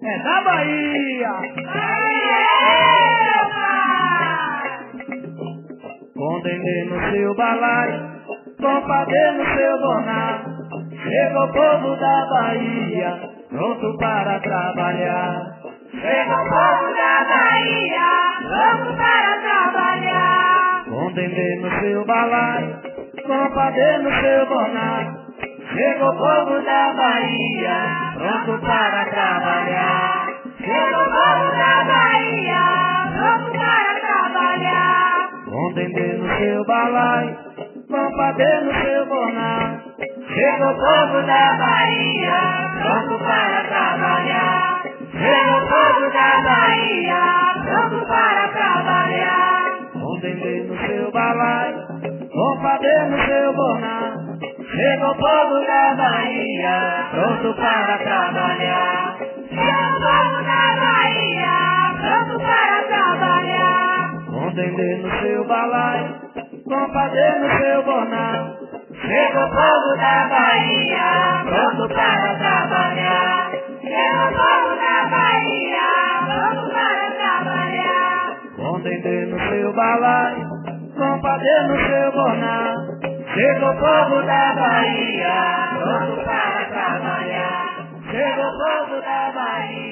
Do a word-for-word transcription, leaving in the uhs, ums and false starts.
é da Bahia. Com dendê no seu balaio, com padê no seu boná, chega o povo da Bahia, pronto para trabalhar. Chega o povo da Bahia, pronto para trabalhar. Com dendê no seu balaio, com padê no seu boná, chega o povo da Bahia, pronto para trabalhar. Chega o povo da Bahia, pronto para trabalhar. Com dendê no seu balaio, com padê no seu boná, chega o povo da Bahia, pronto para trabalhar. Chega o povo da Bahia, pronto para trabalhar. Com dendê no seu balaio, com padê no seu boná, chega o povo da Bahia, pronto para trabalhar. Chega o povo da Bahia, pronto para trabalhar. Com dendê no seu balaio, com padê no seu boná, chega o povo da Bahia, pronto para trabalhar. Chega o povo da Bahia, pronto para trabalhar. Com dendê no seu balaio, com padê no seu boná, chega o povo da Bahia, pronto para trabalhar. Chega o povo da Bahia.